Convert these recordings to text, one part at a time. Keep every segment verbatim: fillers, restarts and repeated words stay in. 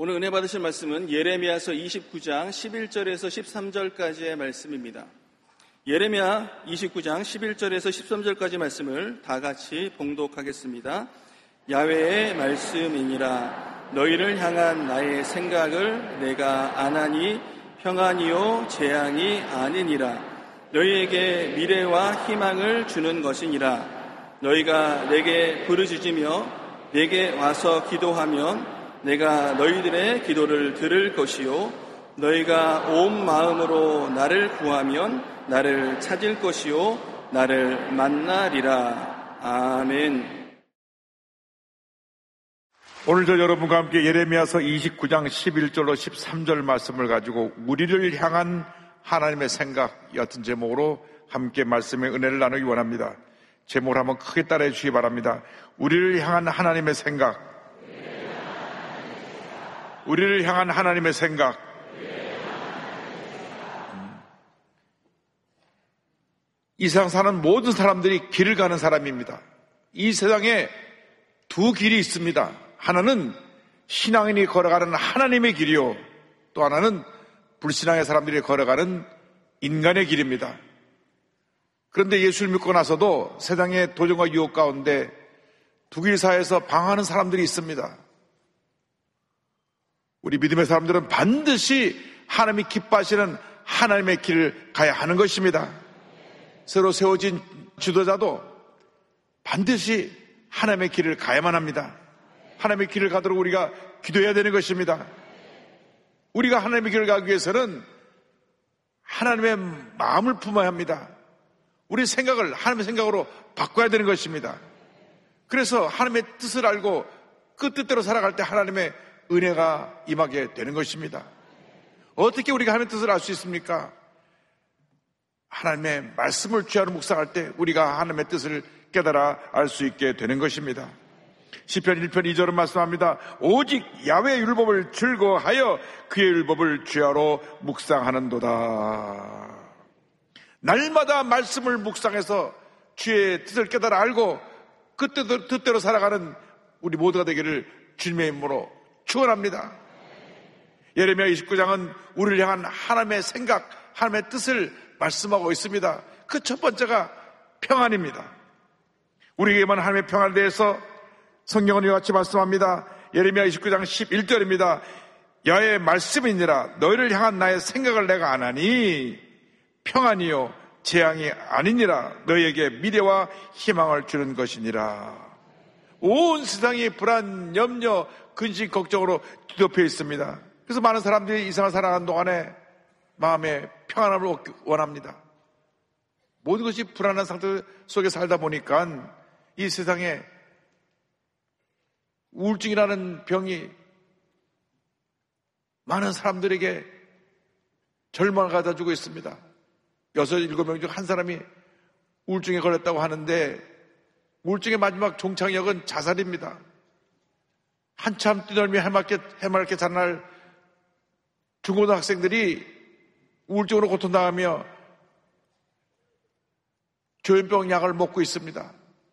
오늘 은혜 받으실 말씀은 예레미야서 이십구 장 십일 절에서 십삼 절까지의 말씀입니다. 예레미야 이십구 장 십일 절에서 십삼 절까지 말씀을 다 같이 봉독하겠습니다. 야훼의 말씀이니라. 너희를 향한 나의 생각을 내가 아나니 평안이요 재앙이 아니니라. 너희에게 미래와 희망을 주는 것이니라. 너희가 내게 부르짖으며 내게 와서 기도하면 내가 너희들의 기도를 들을 것이요 너희가 온 마음으로 나를 구하면 나를 찾을 것이요 나를 만나리라. 아멘. 오늘도 여러분과 함께 예레미야서 이십구 장 십일 절로 십삼 절 말씀을 가지고 우리를 향한 하나님의 생각 옅은 제목으로 함께 말씀의 은혜를 나누기 원합니다. 제목을 한번 크게 따라해 주시기 바랍니다. 우리를 향한 하나님의 생각. 우리를 향한 하나님의 생각. 음. 이 세상 사는 모든 사람들이 길을 가는 사람입니다. 이 세상에 두 길이 있습니다. 하나는 신앙인이 걸어가는 하나님의 길이요, 또 하나는 불신앙의 사람들이 걸어가는 인간의 길입니다. 그런데 예수를 믿고 나서도 세상의 도전과 유혹 가운데 두 길 사이에서 방황하는 사람들이 있습니다. 우리 믿음의 사람들은 반드시 하나님이 기뻐하시는 하나님의 길을 가야 하는 것입니다. 새로 세워진 지도자도 반드시 하나님의 길을 가야만 합니다. 하나님의 길을 가도록 우리가 기도해야 되는 것입니다. 우리가 하나님의 길을 가기 위해서는 하나님의 마음을 품어야 합니다. 우리 생각을 하나님의 생각으로 바꿔야 되는 것입니다. 그래서 하나님의 뜻을 알고 그 뜻대로 살아갈 때 하나님의 은혜가 임하게 되는 것입니다. 어떻게 우리가 하나님의 뜻을 알 수 있습니까? 하나님의 말씀을 취하로 묵상할 때 우리가 하나님의 뜻을 깨달아 알 수 있게 되는 것입니다. 시편 일 편 이 절은 말씀합니다. 오직 야훼의 율법을 즐거워하여 그의 율법을 취하로 묵상하는도다. 날마다 말씀을 묵상해서 주의 뜻을 깨달아 알고 그 뜻대로 살아가는 우리 모두가 되기를 주님의 이름으로 축원합니다. 예레미야 이십구 장은 우리를 향한 하나님의 생각, 하나님의 뜻을 말씀하고 있습니다. 그 첫 번째가 평안입니다. 우리에게만 하나님의 평안에 대해서 성경은 이와 같이 말씀합니다. 예레미야 이십구 장 십일 절입니다. 야훼의 말씀이니라. 너희를 향한 나의 생각을 내가 아나니 평안이요 재앙이 아니니라. 너희에게 미래와 희망을 주는 것이니라. 온 세상이 불안, 염려, 근심, 걱정으로 뒤덮여 있습니다. 그래서 많은 사람들이 이 세상을 살아가는 동안에 마음에 평안함을 원합니다. 모든 것이 불안한 상태 속에 살다 보니까 이 세상에 우울증이라는 병이 많은 사람들에게 절망을 가져주고 있습니다. 여섯, 일곱 명 중 한 사람이 우울증에 걸렸다고 하는데 우울증의 마지막 종착역은 자살입니다. 한참 뛰놀며 해맑게, 해맑게 자랄 중고등학생들이 우울증으로 고통당하며 조현병 약을 먹고 있습니다.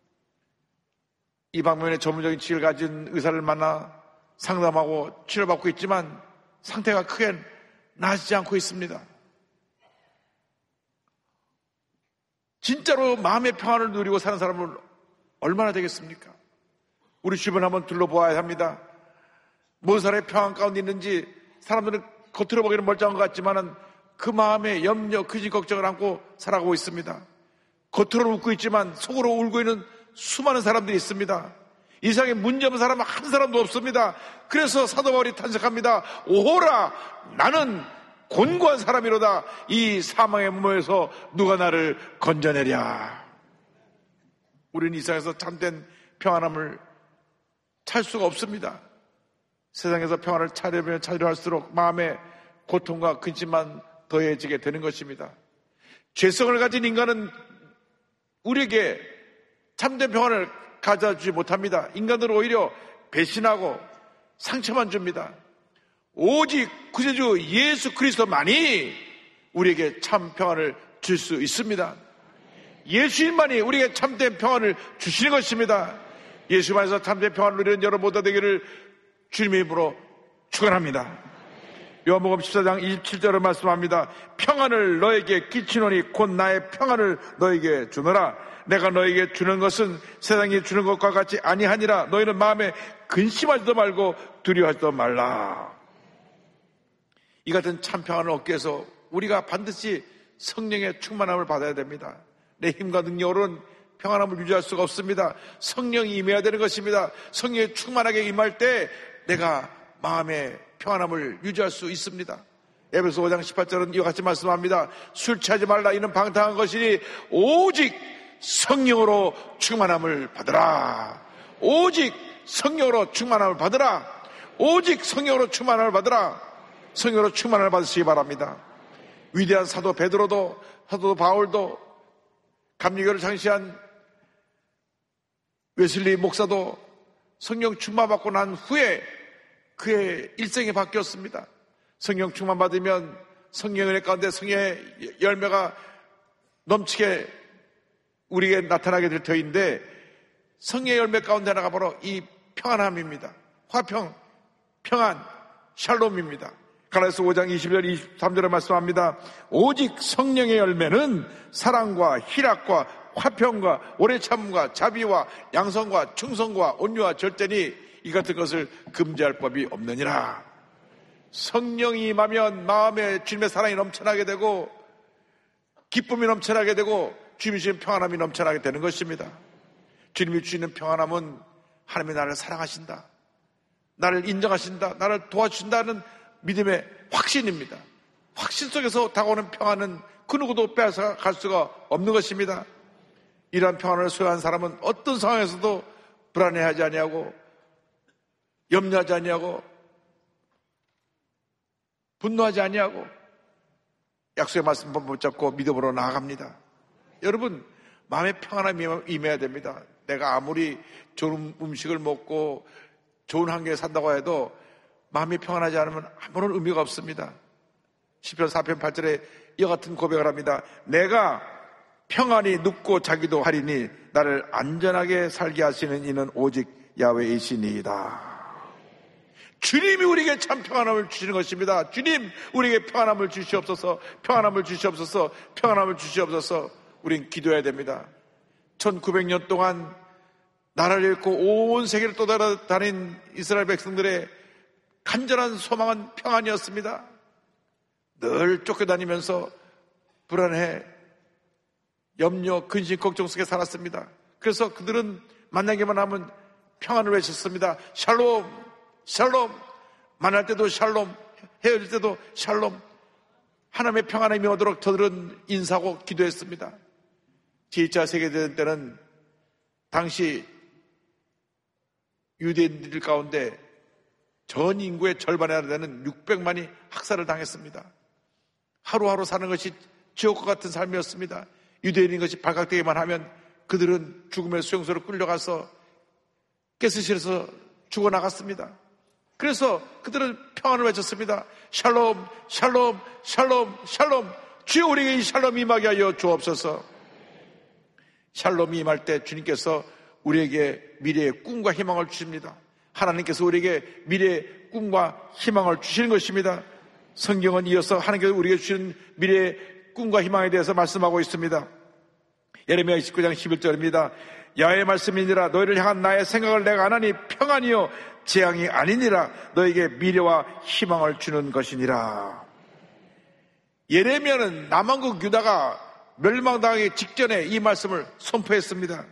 이 방면에 전문적인 지식을 가진 의사를 만나 상담하고 치료받고 있지만 상태가 크게 나아지지 않고 있습니다. 진짜로 마음의 평안을 누리고 사는 사람은 얼마나 되겠습니까? 우리 주변 한번 둘러보아야 합니다. 모든 사람의 평안 가운데 있는지 사람들은 겉으로 보기에는 멀쩡한 것 같지만 그 마음에 염려, 근심, 걱정을 안고 살아가고 있습니다. 겉으로는 웃고 있지만 속으로 울고 있는 수많은 사람들이 있습니다. 이 세상에 문제 없는 사람은 한 사람도 없습니다. 그래서 사도 바울이 탄식합니다. 오호라 나는 곤고한 사람이로다. 이 사망의 무모에서 누가 나를 건져내랴. 우리는 이 세상에서 참된 평안함을 찾을 수가 없습니다. 세상에서 평안을 찾으면 찾으려 할수록 마음의 고통과 근심만 더해지게 되는 것입니다. 죄성을 가진 인간은 우리에게 참된 평안을 가져주지 못합니다. 인간들은 오히려 배신하고 상처만 줍니다. 오직 구세주 예수 그리스도만이 우리에게 참 평안을 줄 수 있습니다. 예수님만이 우리에게 참된 평안을 주시는 것입니다. 예수만에서 참된 평안을 누리는 여러분 모두 되기를 주님의 이름으로 축원합니다. 요한복음 십사 장 이십칠 절을 말씀합니다. 평안을 너에게 끼치노니 곧 나의 평안을 너에게 주노라. 내가 너에게 주는 것은 세상이 주는 것과 같이 아니하니라. 너희는 마음에 근심하지도 말고 두려워하지도 말라. 이 같은 참 평안을 얻기 위해서 우리가 반드시 성령의 충만함을 받아야 됩니다. 내 힘과 능력으로는 평안함을 유지할 수가 없습니다. 성령이 임해야 되는 것입니다. 성령이 충만하게 임할 때 내가 마음의 평안함을 유지할 수 있습니다. 에베소 오 장 십팔 절은 이와 같이 말씀합니다. 술 취하지 말라. 이는 방탕한 것이니 오직 성령으로 충만함을 받으라. 오직 성령으로 충만함을 받으라. 오직 성령으로 충만함을 받으라. 성령으로 충만함을 받으시기 바랍니다. 위대한 사도 베드로도, 사도 바울도, 감리교를 창시한 웨슬리 목사도 성령 충만받고 난 후에 그의 일생이 바뀌었습니다. 성령 충만 받으면 성령의 은혜 가운데 성령의 열매가 넘치게 우리에게 나타나게 될 터인데, 성령의 열매 가운데 하나가 바로 이 평안함입니다. 화평, 평안, 샬롬입니다. 갈라디아서 오 장 이십 절 이십삼 절에 말씀합니다. 오직 성령의 열매는 사랑과 희락과 화평과 오래 참음과 자비와 양성과 충성과 온유와 절제니 이 같은 것을 금지할 법이 없느니라. 성령이 임하면 마음에 주님의 사랑이 넘쳐나게 되고 기쁨이 넘쳐나게 되고 주님이 주시는 평안함이 넘쳐나게 되는 것입니다. 주님이 주시는 평안함은 하나님이 나를 사랑하신다, 나를 인정하신다, 나를 도와주신다는 믿음의 확신입니다. 확신 속에서 다가오는 평안은 그 누구도 빼앗아갈 수가 없는 것입니다. 이러한 평안을 소유한 사람은 어떤 상황에서도 불안해하지 아니하고 염려하지 아니하고 분노하지 아니하고 약속의 말씀 붙잡고 믿음으로 나아갑니다. 여러분, 마음의 평안함이 임해야 됩니다. 내가 아무리 좋은 음식을 먹고 좋은 환경에 산다고 해도 마음이 평안하지 않으면 아무런 의미가 없습니다. 시편 사 편 팔 절에 이와 같은 고백을 합니다. 내가 평안히 눕고 자기도 하리니 나를 안전하게 살게 하시는 이는 오직 야훼이시니이다. 주님이 우리에게 참 평안함을 주시는 것입니다. 주님, 우리에게 평안함을 주시옵소서, 평안함을 주시옵소서, 평안함을 주시옵소서. 우린 기도해야 됩니다. 천구백 년 동안 나라를 잃고 온 세계를 떠돌아다닌 이스라엘 백성들의 간절한 소망은 평안이었습니다. 늘 쫓겨다니면서 불안해, 염려, 근심, 걱정 속에 살았습니다. 그래서 그들은 만나기만 하면 평안을 외쳤습니다. 샬롬, 샬롬. 만날 때도 샬롬, 헤어질 때도 샬롬. 하나님의 평안함이 오도록 저들은 인사하고 기도했습니다. 제일 차 세계대전 때는 당시 유대인들 가운데 전 인구의 절반에 되는 육백만이 학살을 당했습니다. 하루하루 사는 것이 지옥과 같은 삶이었습니다. 유대인인 것이 발각되기만 하면 그들은 죽음의 수용소로 끌려가서 가스실에서 죽어나갔습니다. 그래서 그들은 평안을 외쳤습니다. 샬롬, 샬롬, 샬롬, 샬롬. 주여 우리에게 이 샬롬이 임하게 하여 주옵소서. 샬롬이 임할 때 주님께서 우리에게 미래의 꿈과 희망을 주십니다. 하나님께서 우리에게 미래의 꿈과 희망을 주시는 것입니다. 성경은 이어서 하나님께서 우리에게 주시는 미래의 꿈과 희망에 대해서 말씀하고 있습니다. 예레미야 이십구 장 십일 절입니다. 야훼의 말씀이니라. 너희를 향한 나의 생각을 내가 안 하니 평안이요 재앙이 아니니라. 너에게 미래와 희망을 주는 것이니라. 예레미야는 남왕국 유다가 멸망당하기 직전에 이 말씀을 선포했습니다.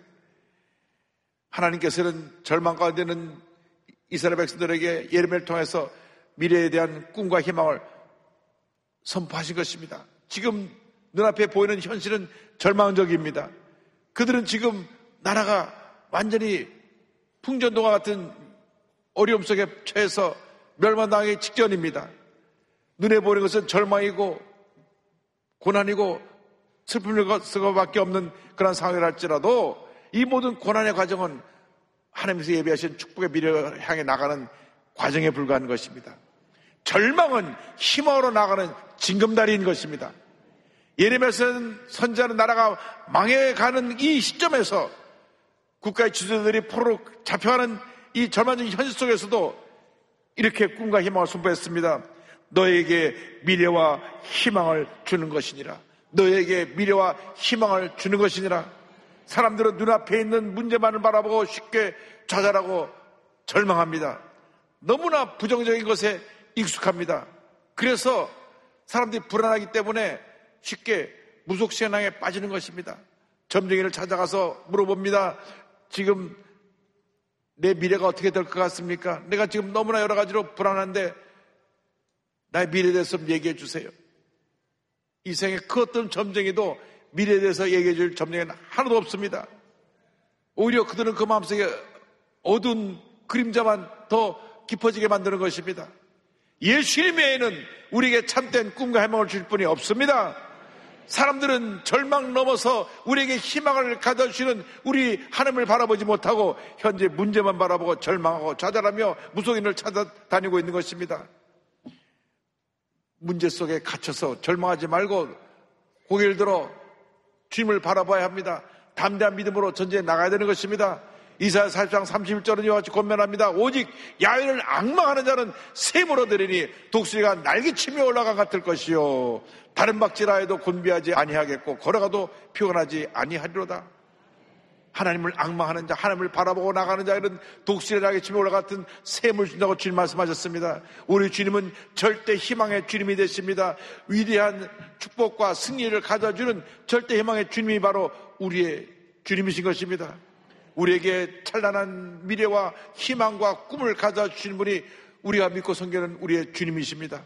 하나님께서는 절망 가운데 있는 이스라엘 백성들에게 예레미야를 통해서 미래에 대한 꿈과 희망을 선포하신 것입니다. 지금 눈앞에 보이는 현실은 절망적입니다. 그들은 지금 나라가 완전히 풍전도와 같은 어려움 속에 처해서 멸망당하기 직전입니다. 눈에 보이는 것은 절망이고 고난이고 슬픔일 것밖에 없는 그런 상황을 할지라도 이 모든 고난의 과정은 하나님께서 예비하신 축복의 미래를 향해 나가는 과정에 불과한 것입니다. 절망은 희망으로 나가는 징검다리인 것입니다. 예레미야서는 선지자는 나라가 망해가는 이 시점에서 국가의 지도자들이 포로로 잡혀가는 이 절망적인 현실 속에서도 이렇게 꿈과 희망을 선포했습니다. 너에게 미래와 희망을 주는 것이니라. 너에게 미래와 희망을 주는 것이니라. 사람들은 눈앞에 있는 문제만을 바라보고 쉽게 좌절하고 절망합니다. 너무나 부정적인 것에 익숙합니다. 그래서 사람들이 불안하기 때문에 쉽게 무속신앙에 빠지는 것입니다. 점쟁이를 찾아가서 물어봅니다. 지금 내 미래가 어떻게 될 것 같습니까? 내가 지금 너무나 여러 가지로 불안한데 나의 미래에 대해서 좀 얘기해 주세요. 이 생에 그 어떤 점쟁이도 미래에 대해서 얘기해 줄 점쟁이는 하나도 없습니다. 오히려 그들은 그 마음속에 어두운 그림자만 더 깊어지게 만드는 것입니다. 예수님 외에는 우리에게 참된 꿈과 희망을 줄 분이 없습니다. 사람들은 절망 넘어서 우리에게 희망을 가져주시는 우리 하나님을 바라보지 못하고 현재 문제만 바라보고 절망하고 좌절하며 무속인을 찾아다니고 있는 것입니다. 문제 속에 갇혀서 절망하지 말고 고개를 들어 주님을 바라봐야 합니다. 담대한 믿음으로 전쟁에 나가야 되는 것입니다. 이사야 사십 장 삼십일 절은 이와 같이 권면합니다. 오직 야훼를 앙망하는 자는 샘으로 되리니 독수리가 날개치며 올라간 같을 것이요 다른 박질하여도 곤비하지 아니하겠고 걸어가도 피곤하지 아니하리로다. 하나님을 앙망하는 자, 하나님을 바라보고 나가는 자들은 독수리의 날개치며 올라갔던 샘을 준다고 주님 말씀하셨습니다. 우리 주님은 절대 희망의 주님이 되십니다. 위대한 축복과 승리를 가져주는 절대 희망의 주님이 바로 우리의 주님이신 것입니다. 우리에게 찬란한 미래와 희망과 꿈을 가져주시는 분이 우리가 믿고 섬기는 우리의 주님이십니다.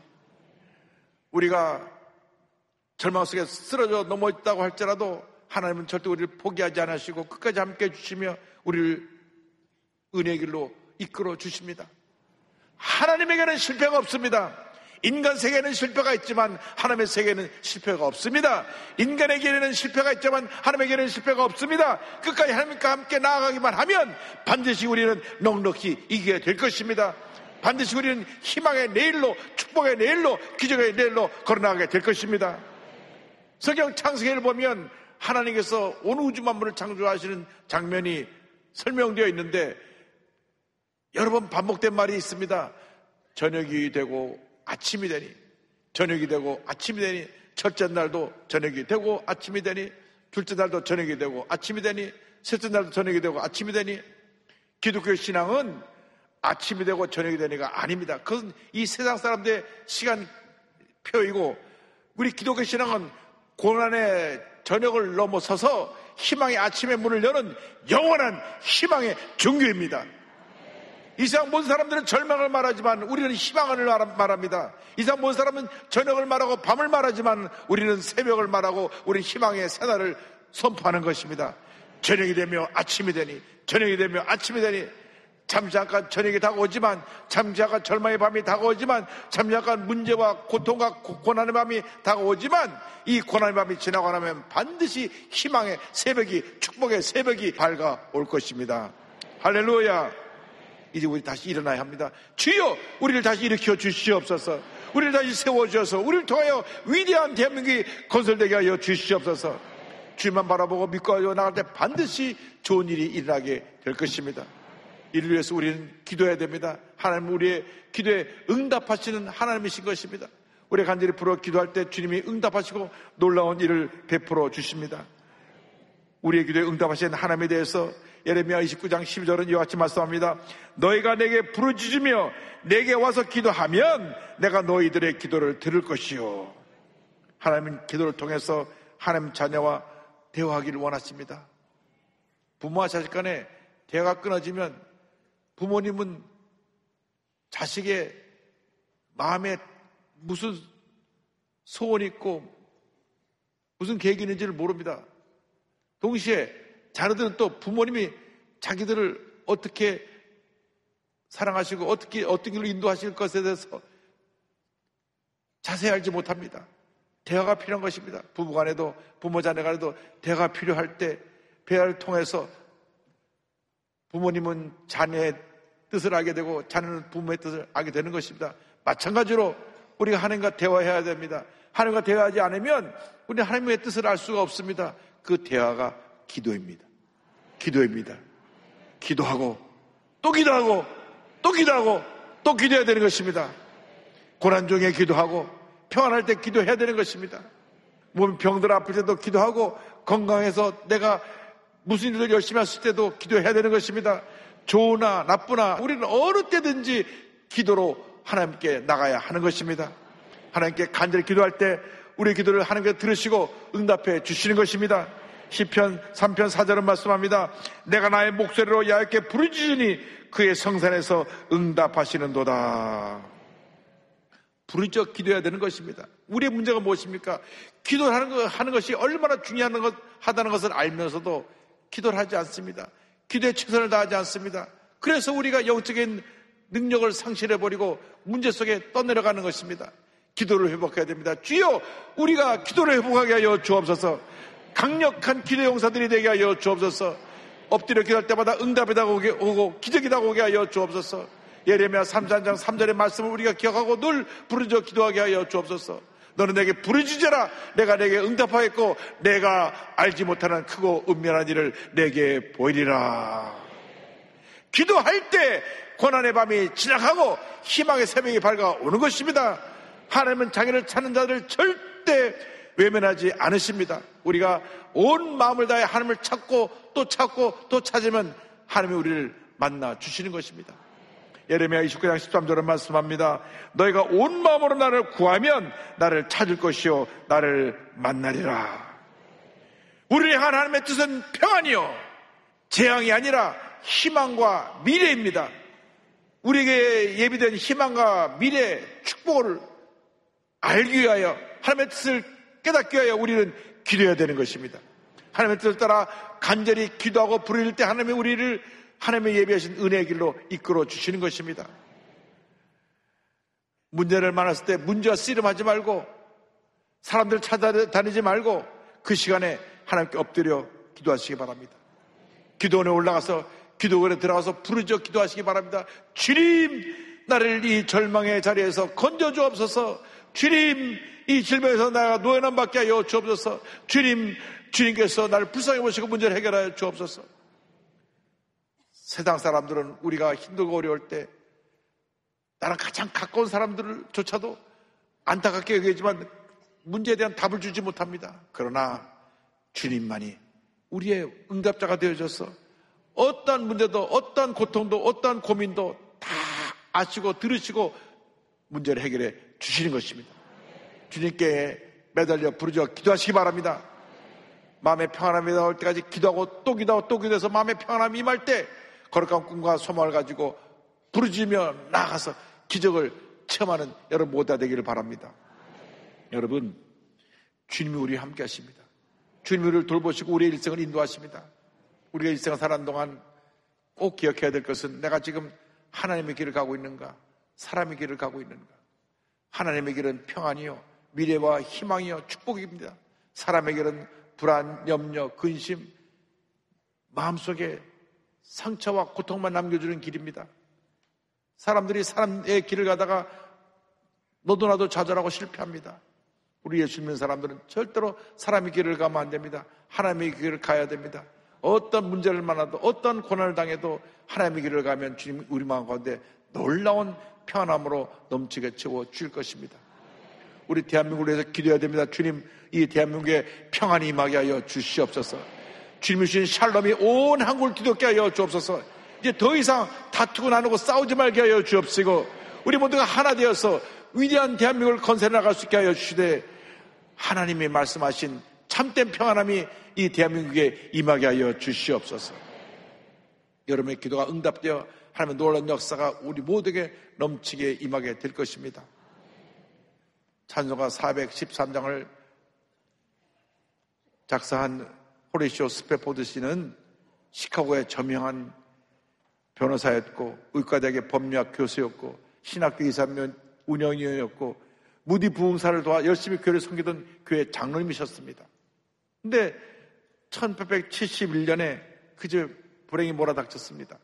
우리가 절망 속에 쓰러져 넘어있다고 할지라도 하나님은 절대 우리를 포기하지 않으시고 끝까지 함께 해주시며 우리를 은혜의 길로 이끌어 주십니다. 하나님에게는 실패가 없습니다. 인간 세계에는 실패가 있지만 하나님의 세계에는 실패가 없습니다. 인간에게는 실패가 있지만 하나님에게는 실패가 없습니다. 끝까지 하나님과 함께 나아가기만 하면 반드시 우리는 넉넉히 이기게 될 것입니다. 반드시 우리는 희망의 내일로, 축복의 내일로, 기적의 내일로 걸어나가게 될 것입니다. 성경 창세기를 보면 하나님께서 온 우주 만물을 창조하시는 장면이 설명되어 있는데 여러 번 반복된 말이 있습니다. 저녁이 되고 아침이 되니, 저녁이 되고 아침이 되니, 첫째 날도 저녁이 되고 아침이 되니, 둘째 날도 저녁이 되고 아침이 되니, 셋째 날도 저녁이 되고 아침이 되니. 기독교 신앙은 아침이 되고 저녁이 되니가 아닙니다. 그것은 이 세상 사람들의 시간표이고, 우리 기독교 신앙은 고난의 저녁을 넘어서서 희망의 아침의 문을 여는 영원한 희망의 종교입니다. 이 세상 모든 사람들은 절망을 말하지만 우리는 희망을 말합니다. 이 세상 모든 사람은 저녁을 말하고 밤을 말하지만 우리는 새벽을 말하고 우리는 희망의 새날을 선포하는 것입니다. 저녁이 되며 아침이 되니, 저녁이 되며 아침이 되니, 잠시 잠깐 저녁이 다가오지만, 잠시 잠깐 절망의 밤이 다가오지만, 잠시 잠깐 문제와 고통과 고난의 밤이 다가오지만, 이 고난의 밤이 지나고 나면 반드시 희망의 새벽이, 축복의 새벽이 밝아올 것입니다. 할렐루야. 이제 우리 다시 일어나야 합니다. 주여, 우리를 다시 일으켜 주시옵소서. 우리를 다시 세워주셔서 우리를 통하여 위대한 대한민국이 건설되게 하여 주시옵소서. 주님만 바라보고 믿고 나갈 때 반드시 좋은 일이 일어나게 될 것입니다. 이를 위해서 우리는 기도해야 됩니다. 하나님 우리의 기도에 응답하시는 하나님이신 것입니다. 우리가 간절히 부르어 기도할 때 주님이 응답하시고 놀라운 일을 베풀어 주십니다. 우리의 기도에 응답하시는 하나님에 대해서 예레미야 이십구 장 십이 절은 이와 같이 말씀합니다. 너희가 내게 부르짖으며 내게 와서 기도하면 내가 너희들의 기도를 들을 것이요. 하나님은 기도를 통해서 하나님 자녀와 대화하기를 원하십니다. 부모와 자식 간에 대화가 끊어지면 부모님은 자식의 마음에 무슨 소원이 있고 무슨 계획이 있는지를 모릅니다. 동시에 자녀들은 또 부모님이 자기들을 어떻게 사랑하시고 어떻게 어떤 길로 인도하실 것에 대해서 자세히 알지 못합니다. 대화가 필요한 것입니다. 부부간에도 부모 자녀간에도 대화가 필요할 때 대화를 통해서 부모님은 자녀의 뜻을 알게 되고 자녀는 부모의 뜻을 알게 되는 것입니다. 마찬가지로 우리가 하나님과 대화해야 됩니다. 하나님과 대화하지 않으면 우리는 하나님의 뜻을 알 수가 없습니다. 그 대화가 기도입니다. 기도입니다. 기도하고 또 기도하고 또 기도하고 또 기도해야 되는 것입니다. 고난 중에 기도하고 평안할 때 기도해야 되는 것입니다. 몸 병들 아플 때도 기도하고 건강해서 내가 무슨 일을 열심히 했을 때도 기도해야 되는 것입니다. 좋으나 나쁘나 우리는 어느 때든지 기도로 하나님께 나가야 하는 것입니다. 하나님께 간절히 기도할 때 우리의 기도를 하나님께 들으시고 응답해 주시는 것입니다. 시편 삼 편 사 절은 말씀합니다. 내가 나의 목소리로 야훼께 부르짖으니 그의 성산에서 응답하시는도다. 부르짖어 기도해야 되는 것입니다. 우리의 문제가 무엇입니까? 기도를 하는, 거, 하는 것이 얼마나 중요한 것, 하다는 것을 알면서도 기도를 하지 않습니다. 기도에 최선을 다하지 않습니다. 그래서 우리가 영적인 능력을 상실해버리고 문제 속에 떠내려가는 것입니다. 기도를 회복해야 됩니다. 주여, 우리가 기도를 회복하게 하여 주옵소서. 강력한 기도 용사들이 되게 하여 주옵소서. 엎드려 기도할 때마다 응답이 다가오게 오고 기적이 다가오게 하여 주옵소서. 예레미야 삼 장 삼 절의 말씀을 우리가 기억하고 늘 부르짖어 기도하게 하여 주옵소서. 너는 내게 부르짖어라. 내가 내게 응답하겠고 내가 알지 못하는 크고 은밀한 일을 내게 보이리라. 기도할 때 고난의 밤이 지나가고 희망의 새벽이 밝아오는 것입니다. 하나님은 자기를 찾는 자들을 절대 외면하지 않으십니다. 우리가 온 마음을 다해 하나님을 찾고 또 찾고 또 찾으면 하나님이 우리를 만나 주시는 것입니다. 예레미야 이십구 장 십삼 절은 말씀합니다. 너희가 온 마음으로 나를 구하면 나를 찾을 것이요 나를 만나리라. 우리를 향한 하나님의 뜻은 평안이요 재앙이 아니라 희망과 미래입니다. 우리에게 예비된 희망과 미래 축복을 알기 위하여 하나님의 뜻을 깨닫기 위하여 우리는 기도해야 되는 것입니다. 하나님의 뜻을 따라 간절히 기도하고 부르짖을 때 하나님이 우리를 하나님의 예비하신 은혜의 길로 이끌어 주시는 것입니다. 문제를 만났을 때 문제와 씨름하지 말고 사람들 찾아다니지 말고 그 시간에 하나님께 엎드려 기도하시기 바랍니다. 기도원에 올라가서 기도원에 들어가서 부르짖어 기도하시기 바랍니다. 주님, 나를 이 절망의 자리에서 건져 주옵소서. 주님, 이 질병에서 내가 노예남 받게 하여 주옵소서. 주님, 주님께서 나를 불쌍히 보시고 문제를 해결하여 주옵소서. 세상 사람들은 우리가 힘들고 어려울 때 나랑 가장 가까운 사람들조차도 안타깝게 여기지만 문제에 대한 답을 주지 못합니다. 그러나 주님만이 우리의 응답자가 되어줘서 어떠한 문제도 어떠한 고통도 어떠한 고민도 다 아시고 들으시고 문제를 해결해 주시는 것입니다. 주님께 매달려 부르짖어 기도하시기 바랍니다. 마음의 평안함이 나올 때까지 기도하고 또 기도하고 또 기도해서 마음의 평안함이 임할 때 거룩한 꿈과 소망을 가지고 부르짖으며 나아가서 기적을 체험하는 여러분 모두가 되기를 바랍니다. 여러분, 주님이 우리와 함께 하십니다. 주님이 우리를 돌보시고 우리의 일생을 인도하십니다. 우리가 일생을 사는 동안 꼭 기억해야 될 것은 내가 지금 하나님의 길을 가고 있는가, 사람의 길을 가고 있는가. 하나님의 길은 평안이요 미래와 희망이요 축복입니다. 사람의 길은 불안, 염려, 근심, 마음속에 상처와 고통만 남겨주는 길입니다. 사람들이 사람의 길을 가다가 너도 나도 좌절하고 실패합니다. 우리 예수 믿는 사람들은 절대로 사람의 길을 가면 안 됩니다. 하나님의 길을 가야 됩니다. 어떤 문제를 만나도 어떤 고난을 당해도 하나님의 길을 가면 주님 우리 마음 가운데 놀라운 평안함으로 넘치게 채워 줄 것입니다. 우리 대한민국을 위해서 기도해야 됩니다. 주님, 이 대한민국에 평안이 임하게 하여 주시옵소서. 주님이 주신 샬롬이 온 한국을 기독게 하여 주옵소서. 이제 더 이상 다투고 나누고 싸우지 말게 하여 주옵시고 우리 모두가 하나 되어서 위대한 대한민국을 건설해 나갈 수 있게 하여 주시되 하나님이 말씀하신 참된 평안함이 이 대한민국에 임하게 하여 주시옵소서. 여러분의 기도가 응답되어 하나님의 놀라운 역사가 우리 모두에게 넘치게 임하게 될 것입니다. 찬송가 사백십삼 장을 작사한 호레시오 스페포드 씨는 시카고의 저명한 변호사였고 의과대학의 법리학 교수였고 신학교 이사 운영위원이었고 무디 부흥사를 도와 열심히 교회를 섬기던 교회 장로님이셨습니다. 근데 천팔백칠십일 년에 그 집 불행이 몰아닥쳤습니다.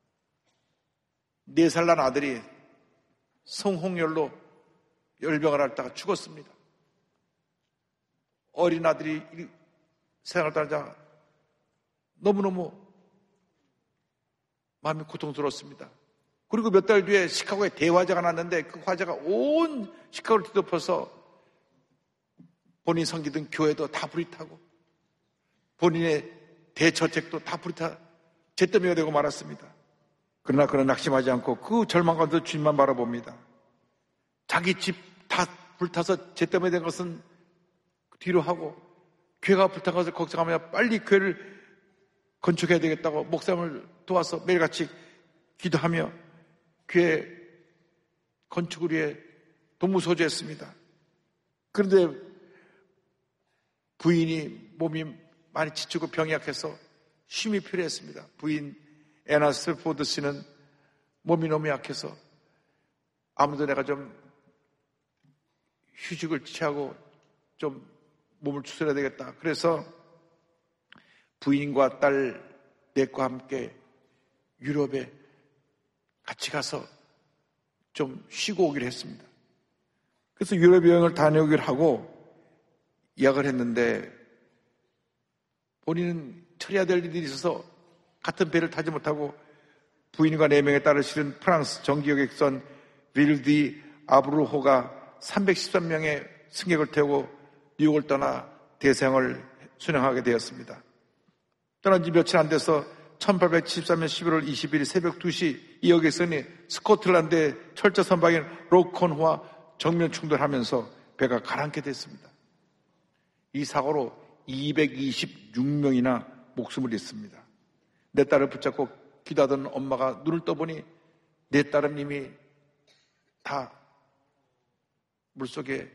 네 살 난 아들이 성홍열로 열병을 앓다가 죽었습니다. 어린 아들이 세상을 떠나자 너무너무 마음이 고통스러웠습니다. 그리고 몇 달 뒤에 시카고에 대화재가 났는데 그 화재가 온 시카고를 뒤덮어서 본인이 섬기던 교회도 다 불이 타고 본인의 대저택도 다 불이 타 잿더미가 되고 말았습니다. 그러나 그는 낙심하지 않고 그 절망 가운데 주님만 바라봅니다. 자기 집 다 불타서 잿더미 된 것은 뒤로 하고 교회가 불탄 것을 걱정하며 빨리 교회를 건축해야 되겠다고 목사님을 도와서 매일같이 기도하며 교회 건축을 위해 동무소주했습니다. 그런데 부인이 몸이 많이 지치고 병이 약해서 쉼이 필요했습니다. 부인 애나 스트래포드 씨는 몸이 너무 약해서 아무도 내가 좀 휴직을 취하고 좀 몸을 추스려야 되겠다. 그래서 부인과 딸 넷과 함께 유럽에 같이 가서 좀 쉬고 오기로 했습니다. 그래서 유럽 여행을 다녀오기로 하고 예약을 했는데 본인은 처리해야 될 일이 있어서 같은 배를 타지 못하고 부인과 네 명의 딸을 실은 프랑스 정기여객선 윌디 아브루호가 삼백십삼 명의 승객을 태우고 뉴욕을 떠나 대서양을 순항하게 되었습니다. 떠난 지 며칠 안 돼서 천팔백칠십삼 년 십일월 이십일 일 새벽 두 시 이 여객선이 스코틀랜드의 철저 선박인 로콘호와 정면 충돌하면서 배가 가라앉게 됐습니다. 이 사고로 이백이십육 명이나 목숨을 잃습니다. 내 딸을 붙잡고 기도하던 엄마가 눈을 떠보니 내 딸은 이미 다 물속에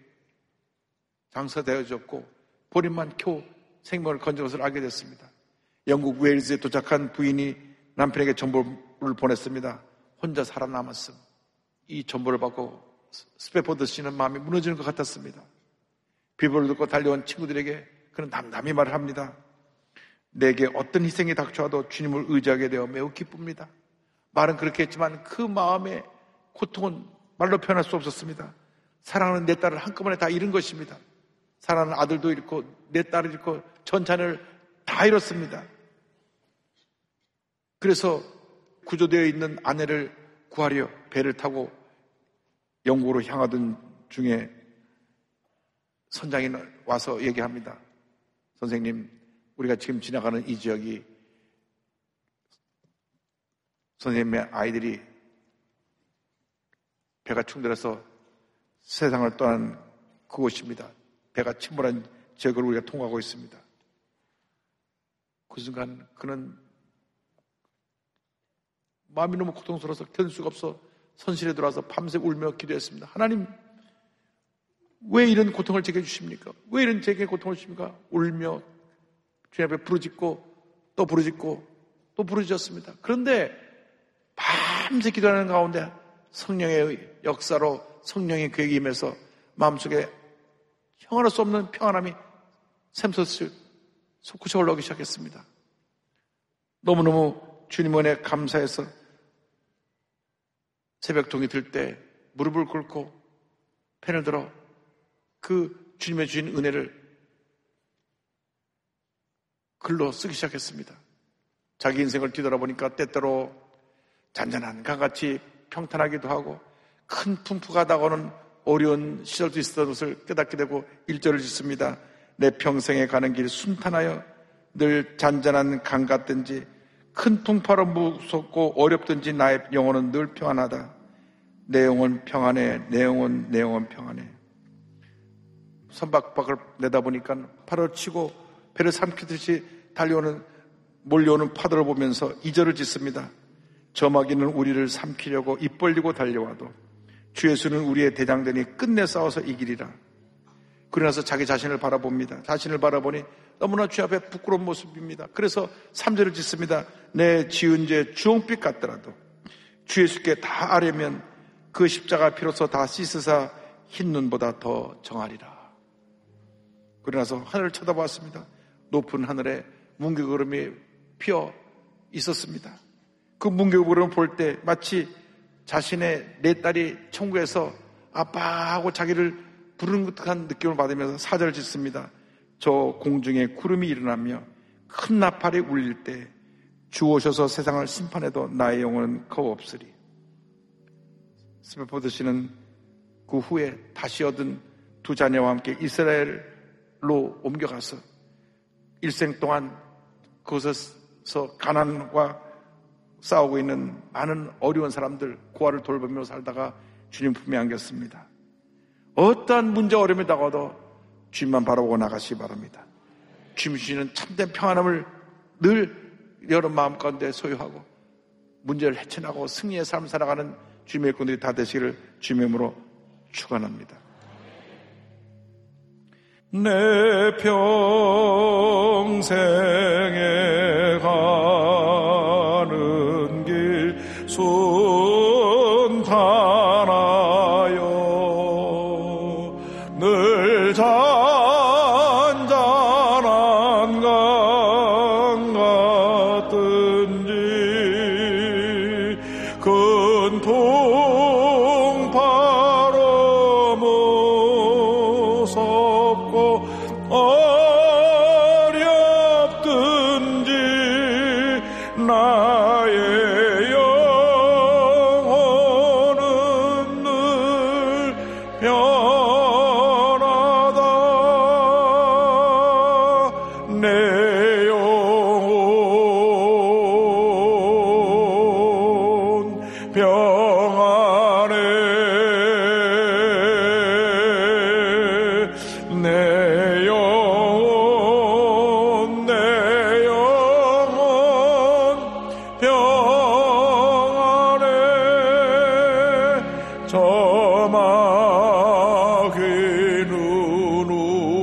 장사되어졌고 본인만 겨우 생명을 건진 것을 알게 됐습니다. 영국 웨일즈에 도착한 부인이 남편에게 정보를 보냈습니다. 혼자 살아남았음. 이 정보를 받고 스페포드 씨는 마음이 무너지는 것 같았습니다. 비보를 듣고 달려온 친구들에게 그는 담담히 말을 합니다. 내게 어떤 희생이 닥쳐와도 주님을 의지하게 되어 매우 기쁩니다. 말은 그렇게 했지만 그 마음의 고통은 말로 표현할 수 없었습니다. 사랑하는 내 딸을 한꺼번에 다 잃은 것입니다. 사랑하는 아들도 잃고 내 딸을 잃고 전 자녀를 다 잃었습니다. 그래서 구조되어 있는 아내를 구하려 배를 타고 영국으로 향하던 중에 선장이 와서 얘기합니다. 선생님, 우리가 지금 지나가는 이 지역이 선생님의 아이들이 배가 충돌해서 세상을 떠난 그곳입니다. 배가 침몰한 지역을 우리가 통과하고 있습니다. 그 순간 그는 마음이 너무 고통스러워서 견딜 수가 없어 선실에 들어와서 밤새 울며 기도했습니다. 하나님, 왜 이런 고통을 제게 주십니까? 왜 이런 제게 고통을 주십니까? 울며 주님 앞에 부르짖고 또 부르짖고 또 부르짖었습니다. 그런데 밤새 기도하는 가운데 성령의 역사로 성령의 계획이 임해서 마음속에 형언할 수 없는 평안함이 샘솟을 솟구쳐 올라오기 시작했습니다. 너무너무 주님 은혜 감사해서 새벽동이 들 때 무릎을 꿇고 펜을 들어 그 주님의 주신 은혜를 글로 쓰기 시작했습니다. 자기 인생을 뒤돌아보니까 때때로 잔잔한 강같이 평탄하기도 하고 큰 풍부가 다가오는 어려운 시절도 있었던 것을 깨닫게 되고 일절을 짓습니다. 내 평생에 가는 길 순탄하여 늘 잔잔한 강 같든지 큰 풍파로 무섭고 어렵든지 나의 영혼은 늘 평안하다. 내 영혼 평안해. 내 영혼 내 영혼 평안해. 선박박을 내다보니까 팔을 치고 배를 삼키듯이 달려오는 몰려오는 파도를 보면서 이절을 짓습니다. 저마귀는 우리를 삼키려고 입 벌리고 달려와도 주 예수는 우리의 대장되니 끝내 싸워서 이기리라. 그러나서 자기 자신을 바라봅니다. 자신을 바라보니 너무나 주 앞에 부끄러운 모습입니다. 그래서 삼절을 짓습니다. 내 지은 죄 주홍빛 같더라도 주 예수께 다 아뢰면 그 십자가 피로써 다 씻으사 흰 눈보다 더 정하리라. 그러나서 하늘을 쳐다보았습니다. 높은 하늘에 문개구름이 피어 있었습니다. 그 문개구름을 볼 때 마치 자신의 내 딸이 천국에서 아빠 하고 자기를 부르는 듯한 느낌을 받으면서 사절을 짓습니다. 저 공중에 구름이 일어나며 큰 나팔이 울릴 때 주 오셔서 세상을 심판해도 나의 영혼은 겁 없으리. 스베포드 씨는 그 후에 다시 얻은 두 자녀와 함께 이스라엘로 옮겨가서 일생 동안 그곳에서 가난과 싸우고 있는 많은 어려운 사람들 고아를 돌보며 살다가 주님 품에 안겼습니다. 어떠한 문제 어려움이 다가와도 주님만 바라보고 나가시기 바랍니다. 주님 주시는 참된 평안함을 늘 여러분 마음 가운데 소유하고 문제를 헤쳐나가고 승리의 삶을 살아가는 주님의 일꾼들이 다 되시기를 주님의 이름으로 축원합니다. 내 평생에 가는 길 순탄하여 늘 잔잔한 강 같든지 큰 통파로 무섭고 어렵든지 나의 영혼은 늘 편하다. 내 영혼 평안해. 내 영혼 내 영혼 평안해. 저마귀는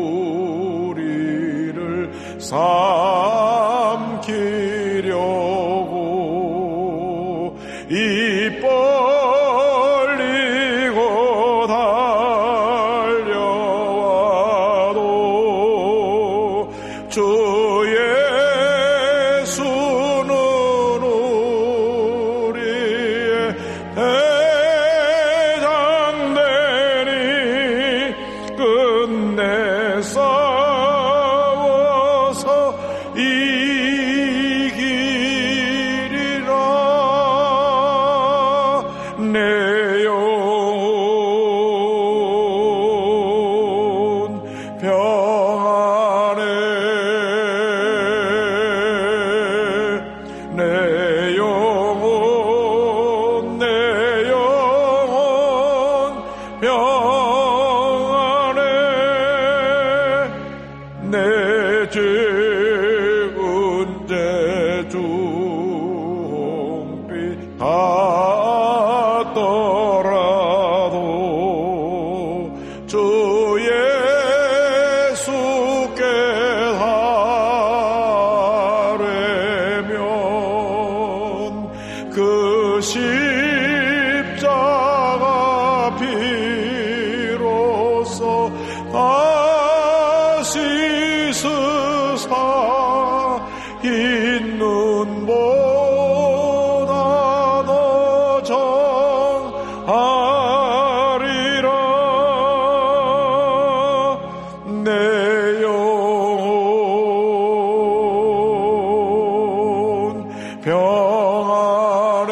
우리를 삼키려고 입 벌리고 달려와도 주 예수는 우리의 대장되니 끝내 싸워서 이기리라. 내 영혼 평안해. 내 영혼 내 영혼 평안해. 내 죄은 제중빛 같더라도 주 예수께 하려면 그 십자가 피로써 다시 스사 있는 보다 더 정하리라. 내 영혼 평안해.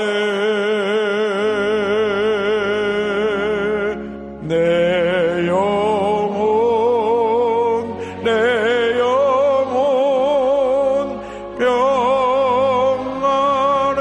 내 영혼 내 영혼 평안해.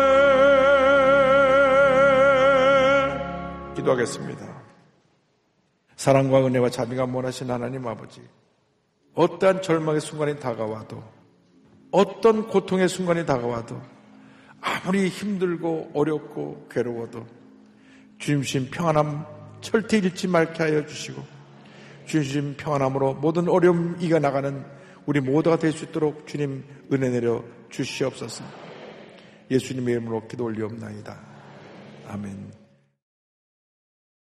기도하겠습니다. 사랑과 은혜와 자비가 원하신 하나님 아버지, 어떠한 절망의 순간이 다가와도 어떤 고통의 순간이 다가와도 아무리 힘들고 어렵고 괴로워도 주님 주신 평안함 절대 잃지 말게 하여 주시고 주님 주신 평안함으로 모든 어려움 이겨나가는 우리 모두가 될 수 있도록 주님 은혜 내려 주시옵소서. 예수님의 이름으로 기도 올리옵나이다. 아멘.